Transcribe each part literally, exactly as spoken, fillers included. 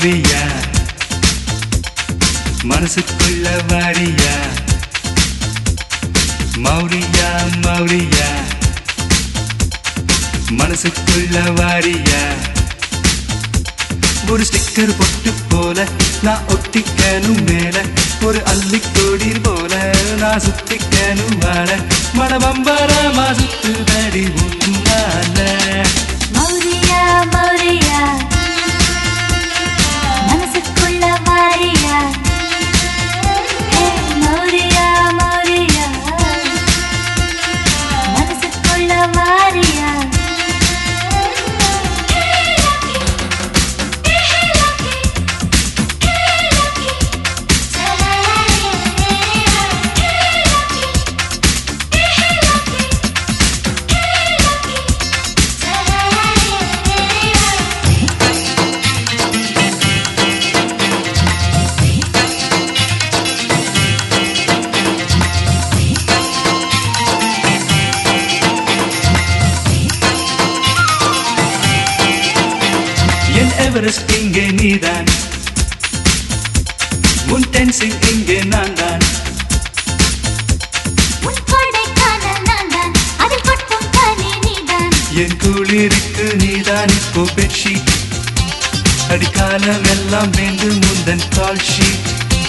மௌரியா மனசுக்குள்ள வாரியா மௌரியா மௌரியா மனசுக்குள்ள வாரியா ஒரு ஸ்டிக்கர் பொட்டு போல நான் ஒட்டிக்கணும் மேல ஒரு அள்ளிக்கொடி போல நான் சுத்திக்கணும் வாழ மனபம்பரமா சுத்துதடி உன்னால மௌரியா மௌரியா மனசுக்குள்ள வாரியா மௌரியா மௌரியா மனசுக்குள்ள வாரியா எவரெஸ்ட் இங்கே நீதான் உன் டென்சிங் இங்கே நான் தான் என் குளிருக்கு நீதான் இப்போ பெட்ஷீட் அடிக்காலம் எல்லாம் வேண்டும் முந்தன் கால் ஷீட்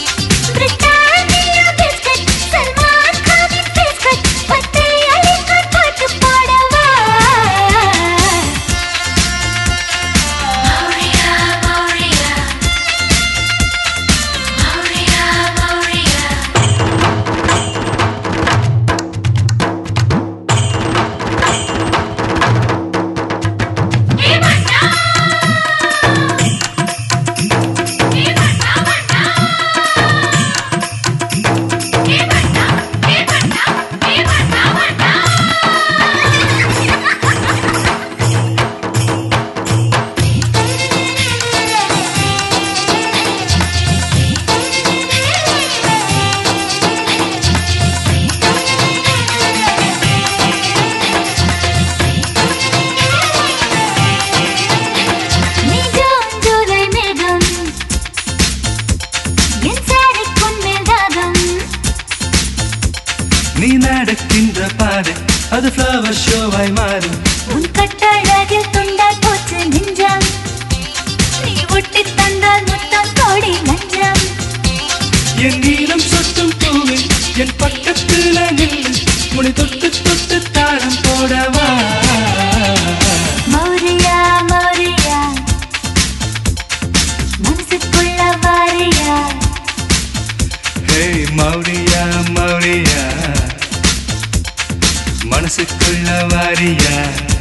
நீ நடக்கின்ற பாதை அது ஃப்ளவர் ஷோவாய் மாறும் உன் கட்டழகில் துண்டாய் போச்சு நெஞ்சம் நீ ஒட்டி தந்தால் முத்தம் கோடி லஞ்சம் என் நீளம் சொட்டும் பூவில் என் பக்கத்துல நின்று முடி தொட்டு தொட்டு தாளம் போடவா மௌரியா மௌரியா மனசுக்குள்ள வாரியா ஹே மௌரியா மௌரியா மனசுக்குள்ள வாரியா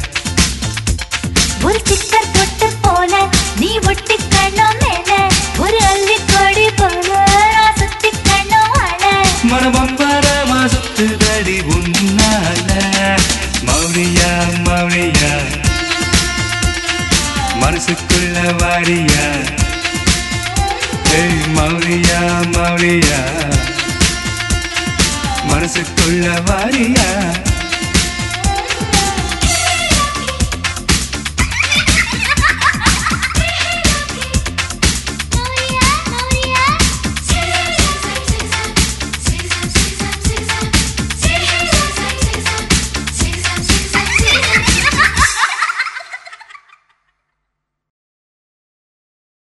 ஒரு சிக்கர் தொட்டு போல நீ ஒட்டி கண்ணம் மேல ஒரு அள்ளி கொடி போல நான் சுத்தி கண்ணம் வாழ மனபம்பரமா சுத்துதடி உன்னால மௌரியா மௌரியா மனசுக்குள்ள வாரியா ஹே மௌரியா மௌரியா மனசுக்குள்ள வாரியா